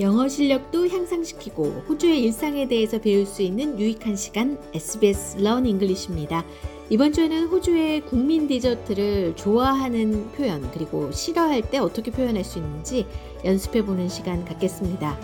영어 실력도 향상시키고 호주의 일상에 대해서 배울 수 있는 유익한 시간 SBS Learn English입니다. 이번 주에는 호주의 국민 디저트를 좋아하는 표현 그리고 싫어할 때 어떻게 표현할 수 있는지 연습해보는 시간 갖겠습니다.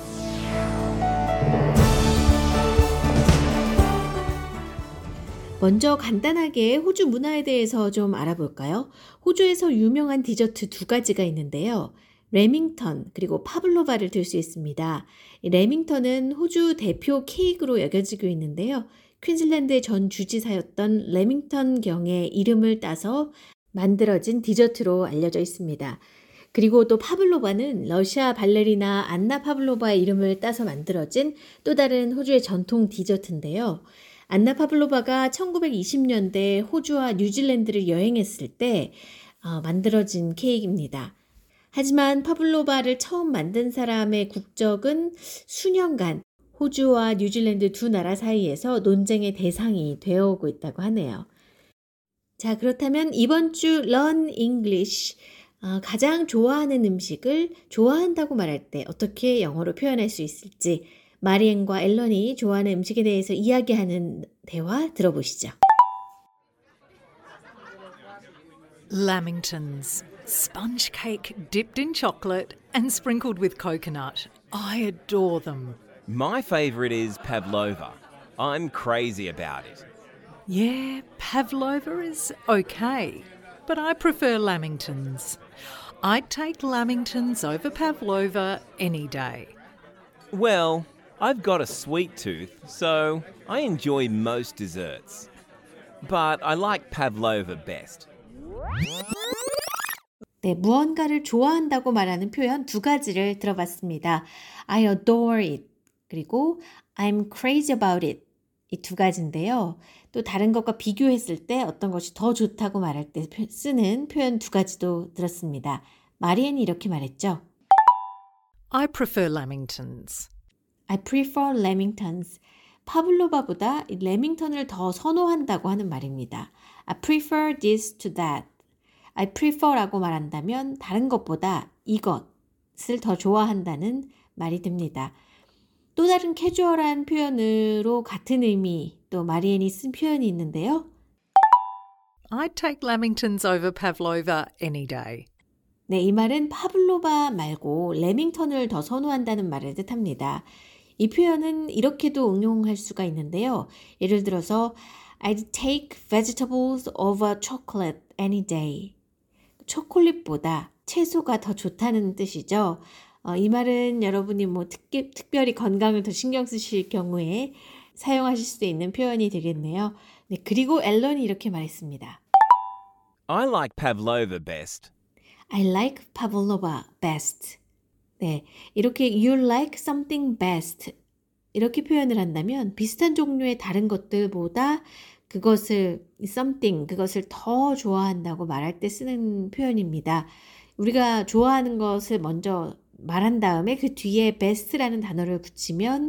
먼저 간단하게 호주 문화에 대해서 좀 알아볼까요? 호주에서 유명한 디저트 두 가지가 있는데요. 레밍턴 그리고 파블로바를 들 수 있습니다. 레밍턴은 호주 대표 케이크로 여겨지고 있는데요. 퀸즐랜드의 전 주지사였던 레밍턴 경의 이름을 따서 만들어진 디저트로 알려져 있습니다. 그리고 또 파블로바는 러시아 발레리나 안나 파블로바의 이름을 따서 만들어진 또 다른 호주의 전통 디저트인데요. 안나 파블로바가 1920년대 호주와 뉴질랜드를 여행했을 때 만들어진 케이크입니다. 하지만 파블로바를 처음 만든 사람의 국적은 수년간 호주와 뉴질랜드 두 나라 사이에서 논쟁의 대상이 되어오고 있다고 하네요. 자, 그렇다면 이번 주 Learn English 가장 좋아하는 음식을 좋아한다고 말할 때 어떻게 영어로 표현할 수 있을지 마리앤과 앨런이 좋아하는 음식에 대해서 이야기하는 대화 들어보시죠. Lamingtons. Sponge cake dipped in chocolate and sprinkled with coconut. I adore them. My favourite is pavlova. I'm crazy about it. Yeah, pavlova is okay, but I prefer lamingtons. I'd take lamingtons over pavlova any day. Well, I've got a sweet tooth, so I enjoy most desserts. But I like pavlova best. 네, 무언가를 좋아한다고 말하는 표현 두 가지를 들어봤습니다. I adore it 그리고 I'm crazy about it 이 두 가지인데요. 또 다른 것과 비교했을 때 어떤 것이 더 좋다고 말할 때 쓰는 표현 두 가지도 들었습니다. 마리앤이 이렇게 말했죠. I prefer lamingtons. I prefer lamingtons. 파블로바보다 레밍턴을 더 선호한다고 하는 말입니다. I prefer this to that. I prefer라고 말한다면 다른 것보다 이것을 더 좋아한다는 말이 됩니다. 또 다른 캐주얼한 표현으로 같은 의미 또 마리앤이 쓴 표현이 있는데요. I'd take lamingtons over pavlova any day. 네, 이 말은 파블로바 말고 레밍턴을 더 선호한다는 말을 뜻합니다. 이 표현은 이렇게도 응용할 수가 있는데요. 예를 들어서 I'd take vegetables over chocolate any day. 초콜릿보다 채소가 더 좋다는 뜻이죠. 이 말은 여러분이 특별히 건강을 더 신경 쓰실 경우에 사용하실 수 있는 표현이 되겠네요. 네, 그리고 앨런이 이렇게 말했습니다. I like pavlova best. I like pavlova best. 네, 이렇게 you like something best 이렇게 표현을 한다면 비슷한 종류의 다른 것들보다 그것을 더 좋아한다고 말할 때 쓰는 표현입니다. 우리가 좋아하는 것을 먼저 말한 다음에 그 뒤에 best라는 단어를 붙이면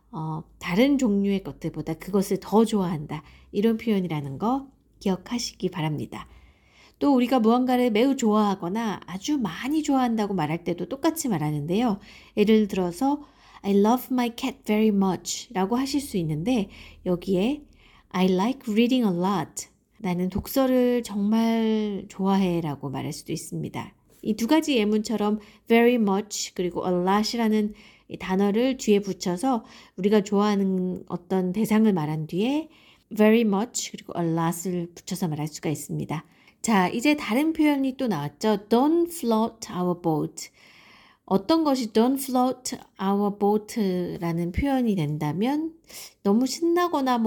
다른 종류의 것들보다 그것을 더 좋아한다. 이런 표현이라는 거 기억하시기 바랍니다. 또 우리가 무언가를 매우 좋아하거나 아주 많이 좋아한다고 말할 때도 똑같이 말하는데요. 예를 들어서 I love my cat very much 라고 하실 수 있는데 여기에 I like reading a lot. 나는 독서를 정말 좋아해 라고 말할 수도 있습니다. 이 두 가지 예문처럼 very much 그리고 a lot이라는 이 단어를 뒤에 붙여서 우리가 좋아하는 어떤 대상을 말한 뒤에 very much 그리고 a lot을 붙여서 말할 수가 있습니다. 자, 이제 다른 표현이 또 나왔죠. Don't float our boat. 어떤 것이 don't float our boat라는 표현이 된다면 너무 신나거나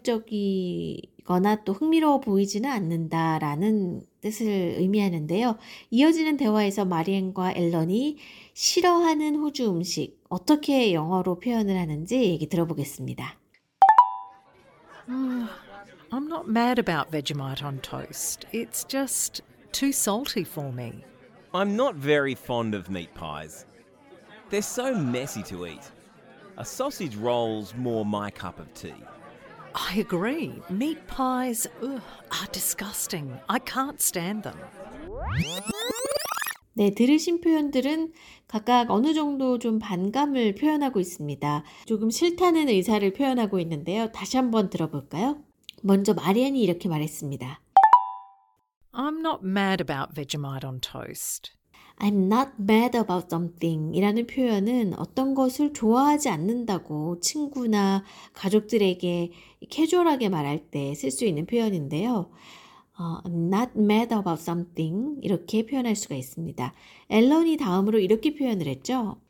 매력적이거나 또 흥미로워 보이지는 않는다라는 뜻을 의미하는데요. 이어지는 대화에서 마리앤과 앨런이 싫어하는 호주 음식 어떻게 영어로 표현을 하는지 얘기 들어보겠습니다. I'm not mad about Vegemite on toast. It's just too salty for me. I'm not very fond of meat pies. They're so messy to eat. A sausage roll's more my cup of tea. I agree. Meat pies are disgusting. I can't stand them. 네, 들으신 표현들은 각각 어느 정도 좀 반감을 표현하고 있습니다. 조금 싫다는 의사를 표현하고 있는데요. 다시 한번 들어볼까요? 먼저 마리안이 이렇게 말했습니다. I'm not mad about Vegemite on toast. I'm not mad about something 이라는 표현은 어떤 것을 좋아하지 않는다고 친구나 가족들에게 캐주얼하게 말할 때 쓸 수 있는 표현인데요. I'm not mad about something 이렇게 표현할 수가 있습니다. 앨런이 다음으로 이렇게 표현을 했죠.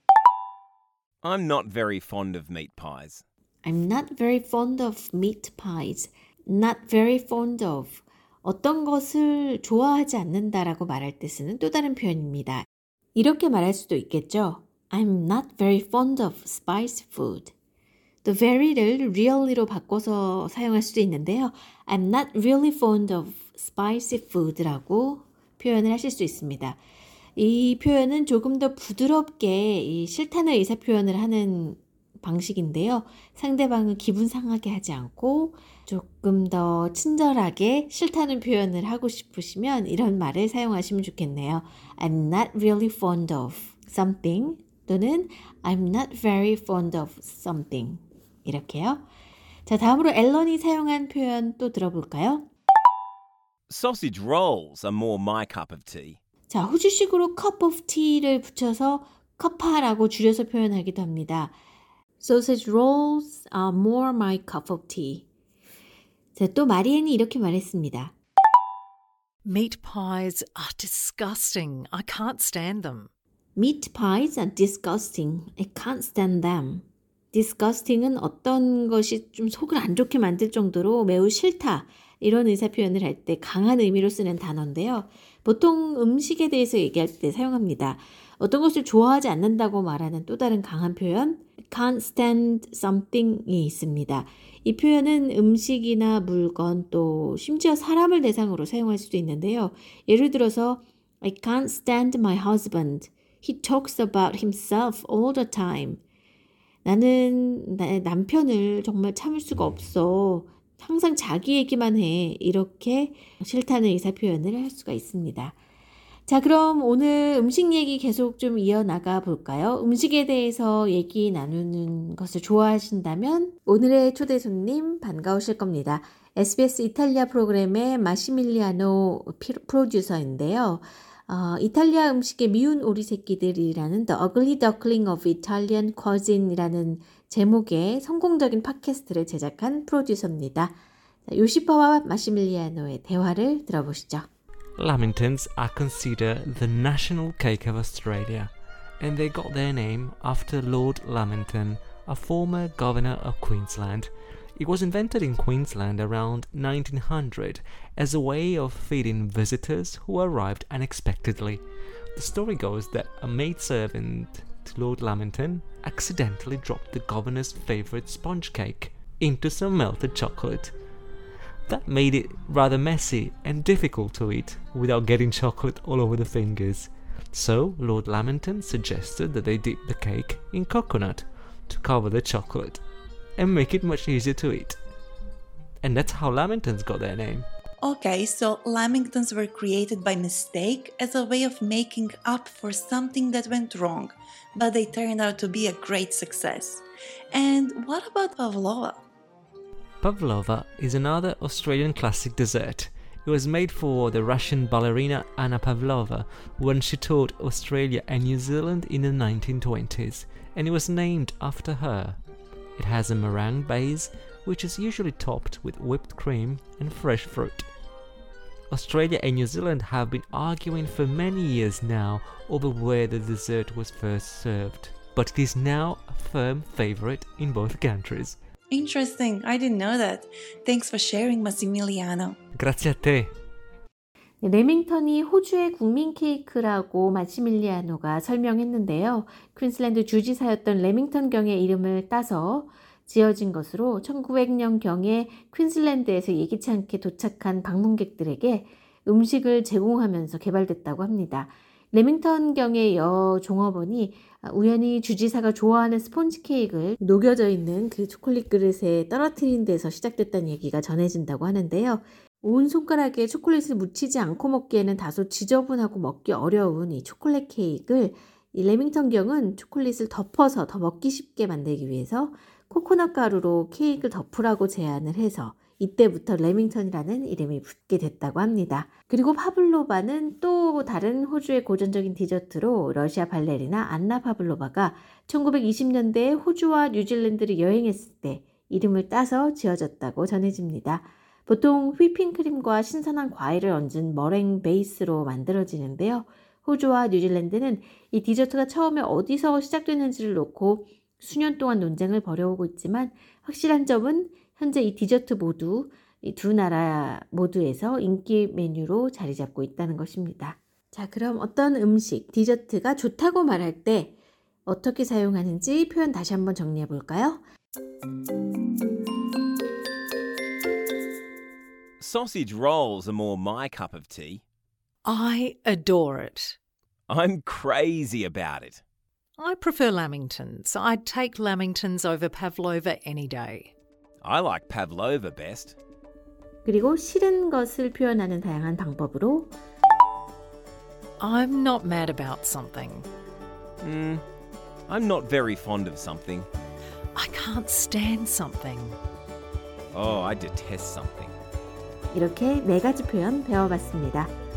I'm not very fond of meat pies. I'm not very fond of meat pies. Not very fond of 어떤 것을 좋아하지 않는다라고 말할 때 쓰는 또 다른 표현입니다. 이렇게 말할 수도 있겠죠. I'm not very fond of spicy food. 또 very를 really로 바꿔서 사용할 수도 있는데요. I'm not really fond of spicy food라고 표현을 하실 수 있습니다. 이 표현은 조금 더 부드럽게 이 싫다는 의사 표현을 하는 방식인데요. 상대방을 기분 상하게 하지 않고 조금 더 친절하게 싫다는 표현을 하고 싶으시면 이런 말을 사용하시면 좋겠네요. I'm not really fond of something 또는 I'm not very fond of something 이렇게요. 자, 다음으로 앨런이 사용한 표현 또 들어볼까요? Sausage rolls are more my cup of tea. 자, 호주식으로 cup of tea를 붙여서 커파라고 줄여서 표현하기도 합니다. Sausage rolls are more my cup of tea. 자, 또 마리엔이 이렇게 말했습니다. Meat pies are disgusting. I can't stand them. Meat pies are disgusting. I can't stand them. disgusting은 어떤 것이 좀 속을 안 좋게 만들 정도로 매우 싫다. 이런 의사 표현을 할 때 강한 의미로 쓰는 단어인데요. 보통 음식에 대해서 얘기할 때 사용합니다. 어떤 것을 좋아하지 않는다고 말하는 또 다른 강한 표현, can't stand something이 있습니다. 이 표현은 음식이나 물건 또 심지어 사람을 대상으로 사용할 수도 있는데요. 예를 들어서 I can't stand my husband. He talks about himself all the time. 나는 나의 남편을 정말 참을 수가 없어. 항상 자기 얘기만 해. 이렇게 싫다는 의사 표현을 할 수가 있습니다. 자, 그럼 오늘 음식 얘기 계속 좀 이어나가 볼까요? 음식에 대해서 얘기 나누는 것을 좋아하신다면 오늘의 초대 손님 반가우실 겁니다. SBS 이탈리아 프로그램의 마시밀리아노 프로듀서인데요. 이탈리아 음식의 미운 오리 새끼들이라는 The Ugly Duckling of Italian Cuisine이라는 제목의 성공적인 팟캐스트를 제작한 프로듀서입니다. 요시파와 마시밀리아노의 대화를 들어보시죠. Lamingtons are considered the national cake of Australia, and they got their name after Lord Lamington, a former governor of Queensland. It was invented in Queensland around 1900 as a way of feeding visitors who arrived unexpectedly. The story goes that a maidservant to Lord Lamington accidentally dropped the governor's favourite sponge cake into some melted chocolate. That made it rather messy and difficult to eat without getting chocolate all over the fingers. So Lord Lamington suggested that they dip the cake in coconut to cover the chocolate and make it much easier to eat. And that's how Lamingtons got their name. Okay, so Lamingtons were created by mistake as a way of making up for something that went wrong, but they turned out to be a great success. And what about pavlova? Pavlova is another Australian classic dessert. It was made for the Russian ballerina Anna Pavlova when she toured Australia and New Zealand in the 1920s, and it was named after her. It has a meringue base, which is usually topped with whipped cream and fresh fruit. Australia and New Zealand have been arguing for many years now over where the dessert was first served, but it is now a firm favourite in both countries. Interesting, I didn't know that. Thanks for sharing, Massimiliano. Grazie a te. 레밍턴이 호주의 국민 케이크라고 마시밀리아노가 설명했는데요. 퀸슬랜드 주지사였던 레밍턴 경의 이름을 따서 지어진 것으로 1900년경에 퀸슬랜드에서 예기치 않게 도착한 방문객들에게 음식을 제공하면서 개발됐다고 합니다. 레밍턴 경의 여종업원이 우연히 주지사가 좋아하는 스폰지 케이크를 녹여져 있는 그 초콜릿 그릇에 떨어뜨린 데서 시작됐다는 얘기가 전해진다고 하는데요. 온 손가락에 초콜릿을 묻히지 않고 먹기에는 다소 지저분하고 먹기 어려운 이 초콜릿 케이크를 이 레밍턴 경은 초콜릿을 덮어서 더 먹기 쉽게 만들기 위해서 코코넛 가루로 케이크를 덮으라고 제안을 해서 이때부터 레밍턴이라는 이름이 붙게 됐다고 합니다. 그리고 파블로바는 또 다른 호주의 고전적인 디저트로 러시아 발레리나 안나 파블로바가 1920년대에 호주와 뉴질랜드를 여행했을 때 이름을 따서 지어졌다고 전해집니다. 보통 휘핑크림과 신선한 과일을 얹은 머랭 베이스로 만들어지는데요. 호주와 뉴질랜드는 이 디저트가 처음에 어디서 시작됐는지를 놓고 수년 동안 논쟁을 벌여오고 있지만 확실한 점은 현재 이 디저트 모두 이 두 나라 모두에서 인기 메뉴로 자리 잡고 있다는 것입니다. 자, 그럼 어떤 음식, 디저트가 좋다고 말할 때 어떻게 사용하는지 표현 다시 한번 정리해 볼까요? Sausage rolls are more my cup of tea. I adore it. I'm crazy about it. I prefer lamingtons. I'd take lamingtons over pavlova any day. I like pavlova best. 그리고 싫은 것을 표현하는 다양한 방법으로 I'm not mad about something. I'm not very fond of something. I can't stand something. Oh, I detest something. 이렇게 4가지 표현 배워봤습니다.